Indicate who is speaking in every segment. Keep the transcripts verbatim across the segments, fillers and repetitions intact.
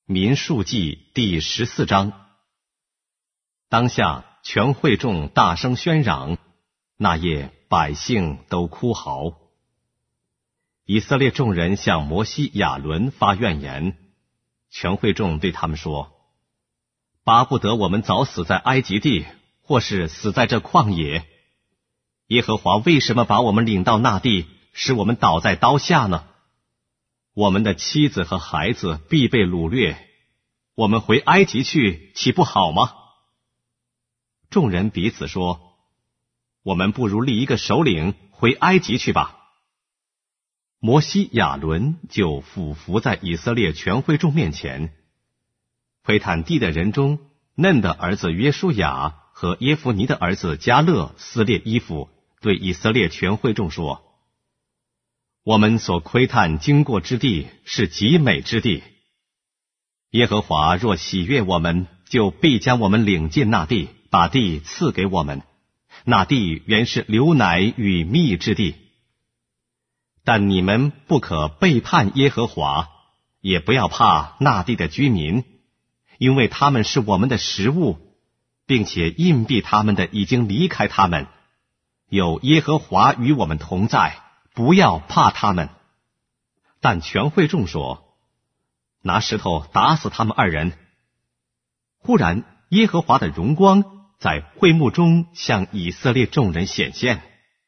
Speaker 1: 民数记第十四章。当下全会众大声喧嚷，那夜百姓都哭嚎。以色列众人向摩西、亚伦发怨言，全会众对他们说：巴不得我们早死在埃及地，或是死在这旷野。耶和华为什么把我们领到那地，使我们倒在刀下呢？我们的妻子和孩子必被掳掠，我们回埃及去，岂不好吗？众人彼此说：我们不如立一个首领，回埃及去吧。摩西、亚伦就俯伏在以色列全会众面前。窥探地的人中，嫩的儿子约书亚和耶孚尼的儿子迦勒撕裂衣服，对以色列全会众说：我们所窥探经过之地是极美之地，耶和华若喜悦我们，就必将我们领进那地，把地赐给我们。那地原是流奶与蜜之地。但你们不可背叛耶和华，也不要怕那地的居民，因为他们是我们的食物，并且荫蔽他们的已经离开他们。有耶和华与我们同在，不要怕他们。但全会众说：拿石头打死他们二人。忽然耶和华的荣光在会幕中向以色列众人显现。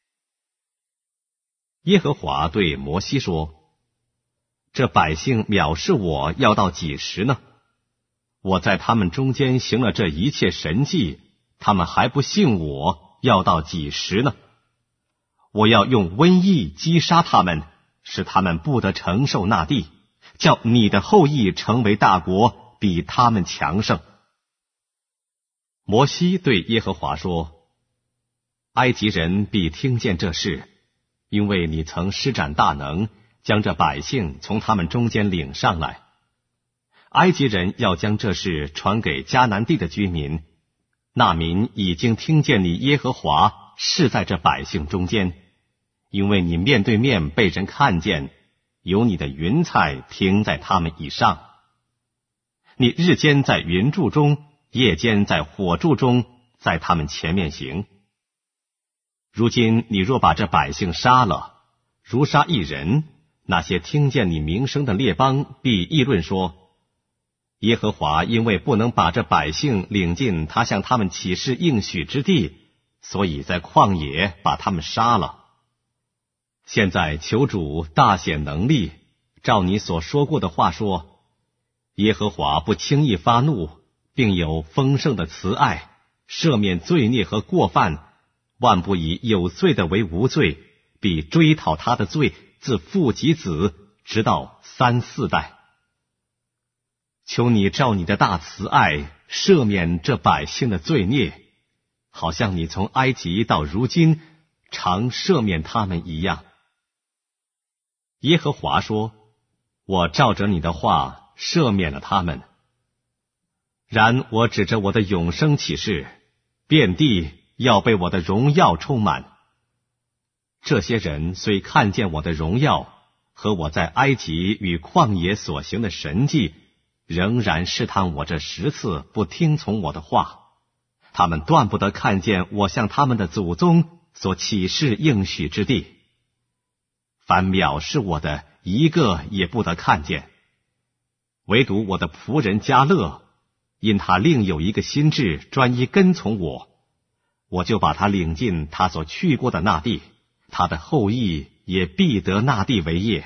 Speaker 1: 耶和华对摩西说：这百姓藐视我要到几时呢？我在他们中间行了这一切神迹，他们还不信我，要到几时呢？我要用瘟疫击杀他们，使他们不得承受那地，叫你的后裔成为大国，比他们强盛。摩西对耶和华说：埃及人必听见这事，因为你曾施展大能，将这百姓从他们中间领上来。埃及人要将这事传给迦南地的居民，那民已经听见你耶和华是在这百姓中间，因为你面对面被人看见，有你的云彩停在他们以上。你日间在云柱中，夜间在火柱中，在他们前面行。如今你若把这百姓杀了，如杀一人，那些听见你名声的列邦必议论说：耶和华因为不能把这百姓领进他向他们起誓应许之地，所以在旷野把他们杀了。现在求主大显能力，照你所说过的话说：耶和华不轻易发怒，并有丰盛的慈爱，赦免罪孽和过犯，万不以有罪的为无罪，必追讨他的罪，自父及子，直到三四代。求你照你的大慈爱赦免这百姓的罪孽，好像你从埃及到如今常赦免他们一样。耶和华说：我照着你的话赦免了他们。然我指着我的永生起誓，遍地要被我的荣耀充满。这些人虽看见我的荣耀和我在埃及与旷野所行的神迹，仍然试探我这十次，不听从我的话。他们断不得看见我向他们的祖宗所起誓应许之地。凡藐视我的，一个也不得看见。唯独我的仆人迦勒，因他另有一个心志，专一跟从我，我就把他领进他所去过的那地，他的后裔也必得那地为业。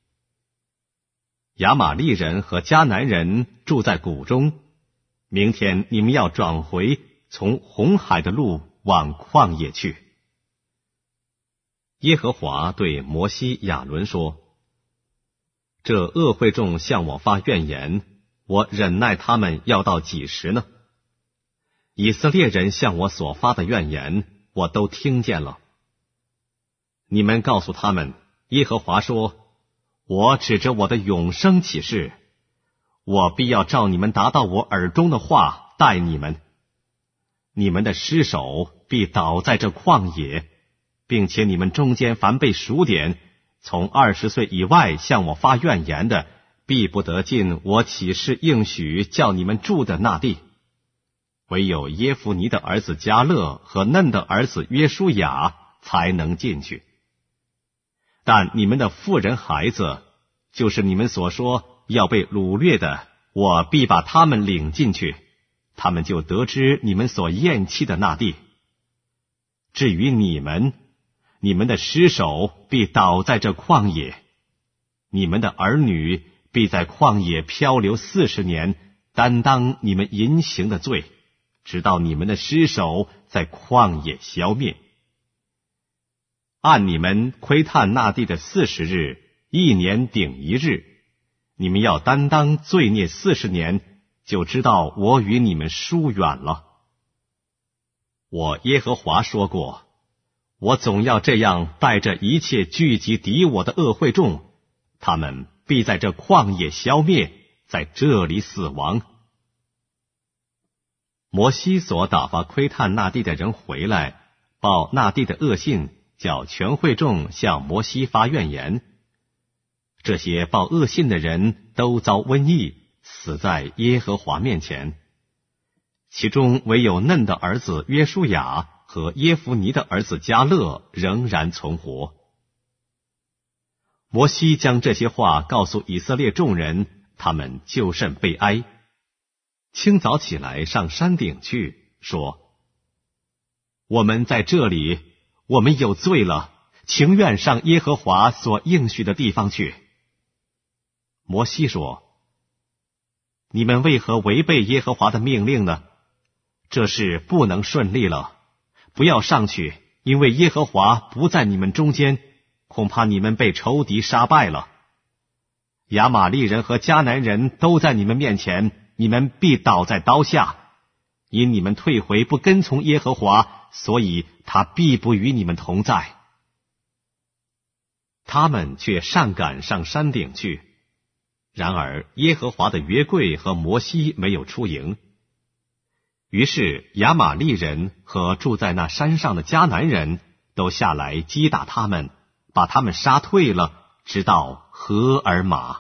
Speaker 1: 亚玛利人和迦南人住在谷中，明天你们要转回，从红海的路往旷野去。耶和华对摩西、亚伦说：这恶会众向我发怨言，我忍耐他们要到几时呢？以色列人向我所发的怨言，我都听见了。你们告诉他们，耶和华说：我指着我的永生起誓，我必要照你们达到我耳中的话待你们。你们的尸首必倒在这旷野，并且你们中间凡被数点，从二十岁以外向我发怨言的，必必不得进我起誓应许叫你们住的那地。唯有耶孚尼的儿子迦勒和嫩的儿子约书亚才能进去。但你们的妇人孩子，就是你们所说要被掳掠的，我必把他们领进去，他们就得知你们所厌弃的那地。至于你们，你们的尸首必倒在这旷野，你们的儿女必在旷野漂流四十年，担当你们淫行的罪，直到你们的尸首在旷野消灭。按你们窥探那地的四十日，一年顶一日，你们要担当罪孽四十年，就知道我与你们疏远了。我耶和华说过，我总要这样带着一切聚集敌我的恶会众，他们必在这旷野消灭，在这里死亡。摩西所打发窥探那地的人回来，报那地的恶信，叫全会众向摩西发怨言。这些报恶信的人都遭瘟疫，死在耶和华面前。其中唯有嫩的儿子约书亚和耶孚尼的儿子迦勒仍然存活。摩西将这些话告诉以色列众人，他们就甚悲哀。清早起来上山顶去，说：我们在这里，我们有罪了，情愿上耶和华所应许的地方去。摩西说：你们为何违背耶和华的命令呢？这事不能顺利了，不要上去，因为耶和华不在你们中间，恐怕你们被仇敌杀败了。亚玛利人和迦南人都在你们面前，你们必倒在刀下。因你们退回不跟从耶和华，所以他必不与你们同在。他们却上赶上山顶去，然而耶和华的约柜和摩西没有出营。于是亚玛利人和住在那山上的迦南人都下来击打他们，把他们杀退了，直到何尔玛。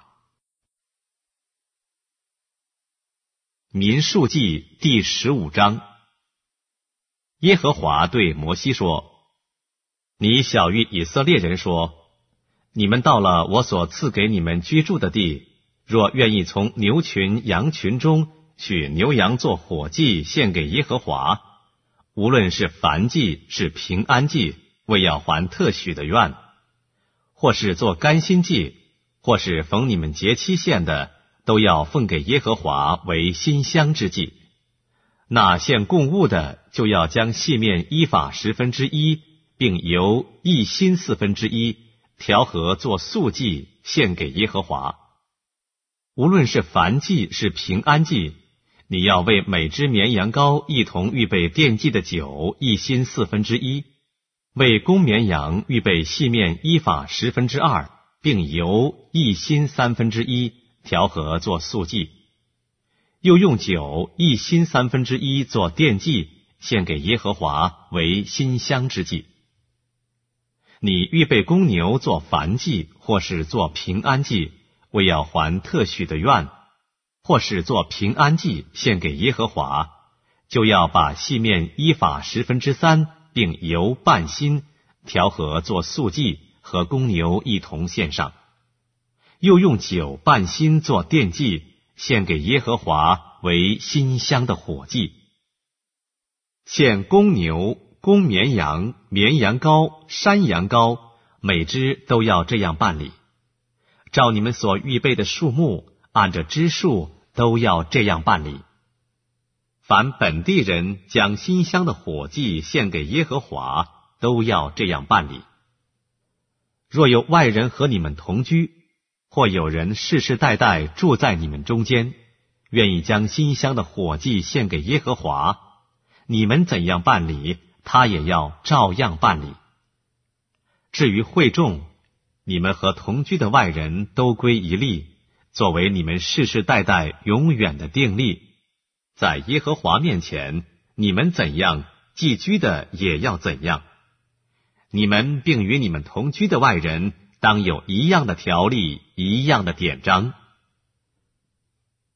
Speaker 1: 民数记第十五章。耶和华对摩西说：你晓谕以色列人说，你们到了我所赐给你们居住的地，若愿意从牛群羊群中取牛羊做火祭献给耶和华，无论是燔祭是平安祭，为要还特许的愿，或是做甘心祭，或是逢你们节期献的，都要奉给耶和华为馨香之祭。那献供物的，就要将细面依法十分之一，并油一新四分之一调和做素祭献给耶和华。无论是燔祭是平安祭，你要为每只绵羊羔一同预备奠祭的酒一新四分之一，为公绵羊预备细面依法十分之二，并油一新三分之一调和做素祭。又用酒一新三分之一做奠祭，献给耶和华为馨香之祭。你预备公牛做燔祭，或是做平安祭，为要还特许的愿，或是做平安祭献给耶和华，就要把细面依法十分之三，并油半新调和做素祭，和公牛一同献上。又用酒半新做奠祭，献给耶和华为馨香的火祭。献公牛、公绵羊、绵羊羔、山羊羔，每只都要这样办理。照你们所预备的数目，按着支数都要这样办理。凡本地人将馨香的火祭献给耶和华，都要这样办理。若有外人和你们同居，或有人世世代代住在你们中间，愿意将馨香的火祭献给耶和华，你们怎样办理，他也要照样办理。至于会众，你们和同居的外人都归一例，作为你们世世代代永远的定例。在耶和华面前，你们怎样，寄居的也要怎样。你们并与你们同居的外人，当有一样的条例，一样的典章。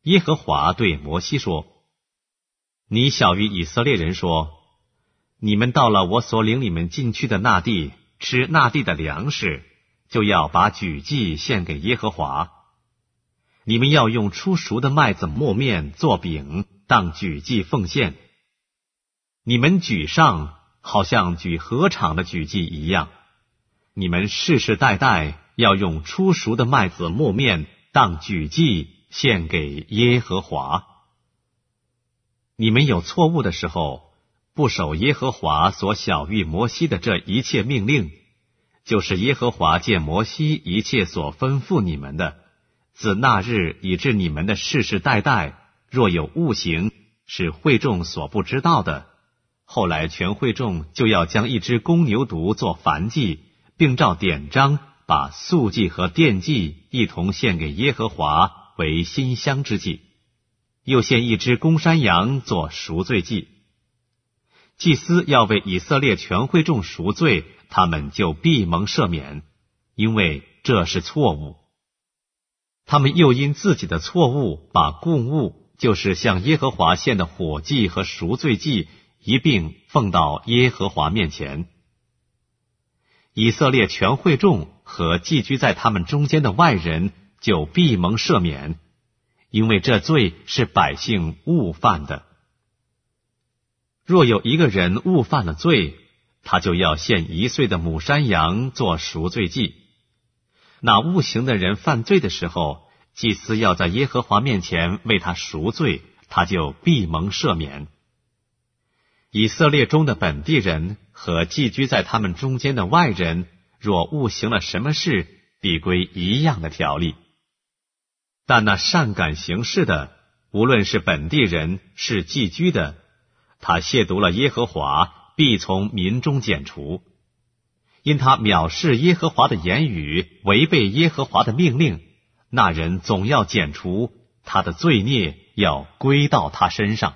Speaker 1: 耶和华对摩西说：你晓谕以色列人说，你们到了我所领你们进去的那地，吃那地的粮食，就要把举祭献给耶和华。你们要用初熟的麦子磨面做饼，当举祭奉献。你们举上，好像举禾场的举祭一样。你们世世代代要用初熟的麦子磨面，当举祭献给耶和华。你们有错误的时候，不守耶和华所晓谕摩西的这一切命令，就是耶和华借摩西一切所吩咐你们的，自那日以至你们的世世代代，若有误行，是会众所不知道的，后来全会众就要将一只公牛犊做燔祭，并照典章把素祭和奠祭一同献给耶和华为馨香之祭，又献一只公山羊做赎罪祭。祭司要为以色列全会众赎罪，他们就必蒙赦免，因为这是错误。他们又因自己的错误，把供物，就是向耶和华献的火祭和赎罪祭一并奉到耶和华面前。以色列全会众和寄居在他们中间的外人就必蒙赦免，因为这罪是百姓误犯的。若有一个人误犯了罪，他就要献一岁的母山羊做赎罪祭。那误行的人犯罪的时候，祭司要在耶和华面前为他赎罪，他就必蒙赦免。以色列中的本地人和寄居在他们中间的外人，若误行了什么事，必归一样的条例。但那善感行事的，无论是本地人是寄居的，他亵渎了耶和华，必从民中剪除。因他藐视耶和华的言语，违背耶和华的命令，那人总要剪除，他的罪孽要归到他身上。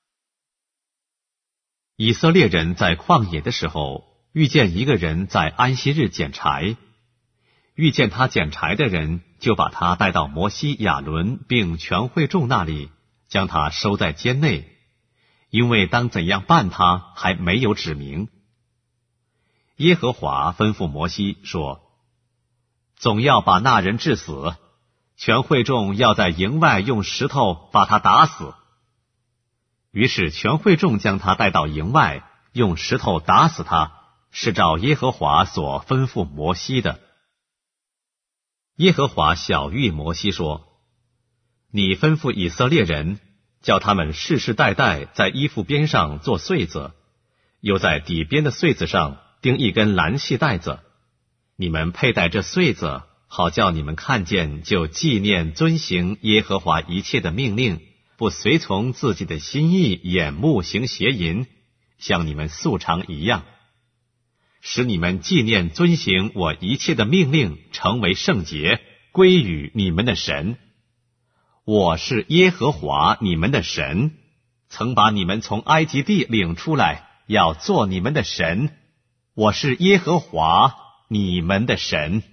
Speaker 1: 以色列人在旷野的时候，遇见一个人在安息日捡柴，遇见他捡柴的人，就把他带到摩西、亚伦并全会众那里，将他收在监内，因为当怎样办他还没有指明。耶和华吩咐摩西说：总要把那人治死，全会众要在营外用石头把他打死。于是全会众将他带到营外，用石头打死他，是照耶和华所吩咐摩西的。耶和华晓谕摩西说：你吩咐以色列人，叫他们世世代代在衣服边上做穗子，又在底边的穗子上钉一根蓝细带子，你们佩戴这穗子，好叫你们看见就纪念遵行耶和华一切的命令，不随从自己的心意眼目行邪淫，像你们素常一样，使你们纪念遵行我一切的命令，成为圣洁，归于你们的神。我是耶和华你们的神，曾把你们从埃及地领出来，要做你们的神。我是耶和华你们的神。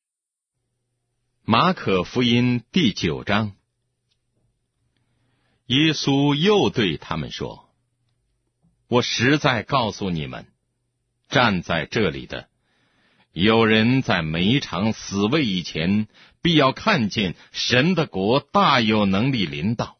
Speaker 2: 马可福音第九章。耶稣又对他们说：我实在告诉你们，站在这里的，有人在每场死位以前，必要看见神的国大有能力临到。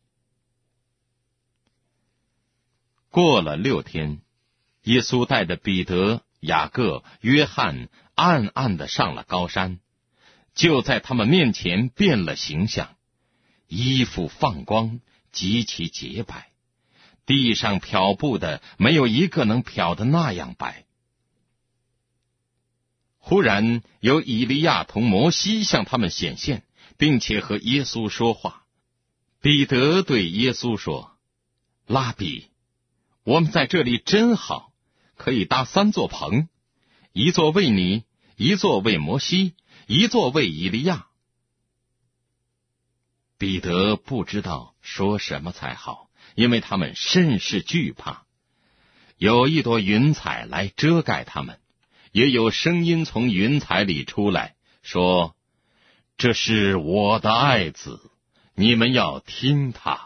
Speaker 2: 过了六天，耶稣带着彼得、雅各、约翰暗暗地上了高山，就在他们面前变了形象，衣服放光，极其洁白，地上漂布的没有一个能漂得那样白。忽然有以利亚同摩西向他们显现，并且和耶稣说话。彼得对耶稣说：拉比，我们在这里真好，可以搭三座棚，一座为你，一座为摩西，一座为以利亚。彼得不知道说什么才好，因为他们甚是惧怕。有一朵云彩来遮盖他们，也有声音从云彩里出来，说：这是我的爱子， 你们要听他。”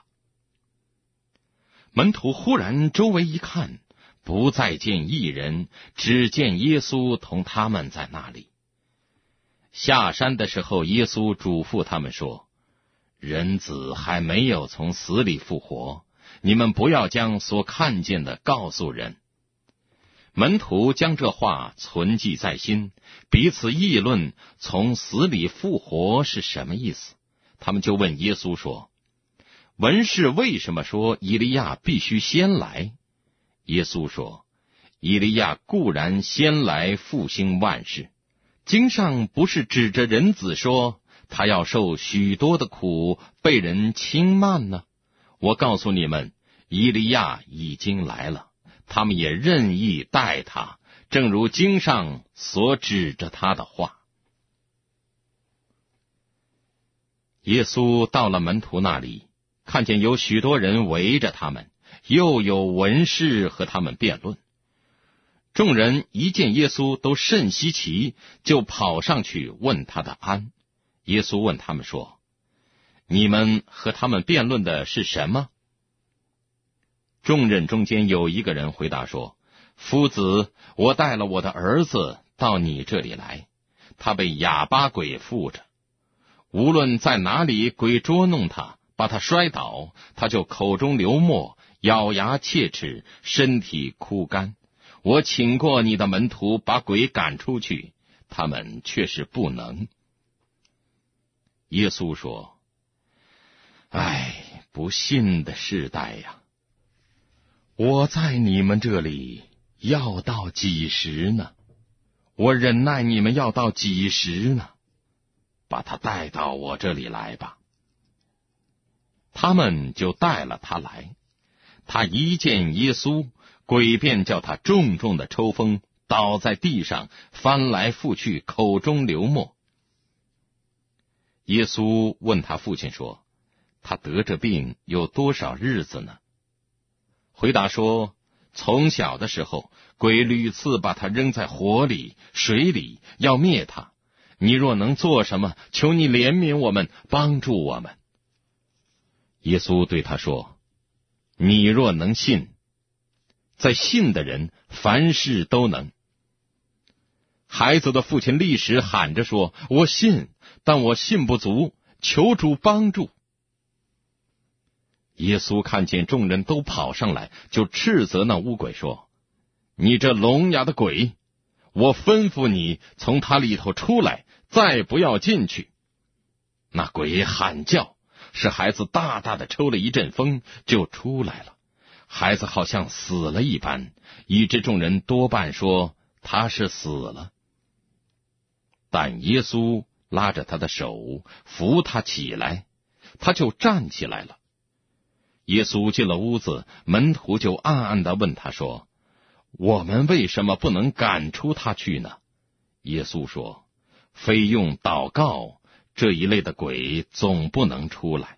Speaker 2: 门徒忽然周围一看，不再见一人，只见耶稣同他们在那里。下山的时候，耶稣嘱咐他们说：“人子还没有从死里复活，你们不要将所看见的告诉人。”门徒将这话存记在心，彼此议论从死里复活是什么意思。他们就问耶稣说：“文士为什么说以利亚必须先来？”耶稣说：“以利亚固然先来复兴万事，经上不是指着人子说他要受许多的苦，被人轻慢呢？我告诉你们，以利亚已经来了，他们也任意待他，正如经上所指着他的话。”耶稣到了门徒那里，看见有许多人围着他们，又有文士和他们辩论。众人一见耶稣都甚稀奇，就跑上去问他的安。耶稣问他们说：“你们和他们辩论的是什么？”众人中间有一个人回答说：“夫子，我带了我的儿子到你这里来，他被哑巴鬼附着，无论在哪里鬼捉弄他，把他摔倒，他就口中流沫，咬牙切齿，身体枯干。我请过你的门徒把鬼赶出去，他们却是不能。”耶稣说：“唉，不信的世代呀！我在你们这里要到几时呢？我忍耐你们要到几时呢？把他带到我这里来吧。”他们就带了他来。他一见耶稣，鬼便叫他重重的抽风，倒在地上，翻来覆去，口中流沫。耶稣问他父亲说：“他得这病有多少日子呢？”回答说：“从小的时候，鬼屡次把他扔在火里、水里，要灭他。你若能做什么，求你怜悯我们，帮助我们。”耶稣对他说：“你若能信，在信的人凡事都能。”孩子的父亲立时喊着说：“我信，但我信不足，求主帮助。”耶稣看见众人都跑上来，就斥责那污鬼说：“你这聋哑的鬼，我吩咐你从他里头出来，再不要进去。”那鬼喊叫，使孩子大大的抽了一阵风，就出来了。孩子好像死了一般，以致众人多半说他是死了。但耶稣拉着他的手，扶他起来，他就站起来了。耶稣进了屋子，门徒就暗暗地问他说：“我们为什么不能赶出他去呢？”耶稣说：“非用祷告，这一类的鬼总不能出来。”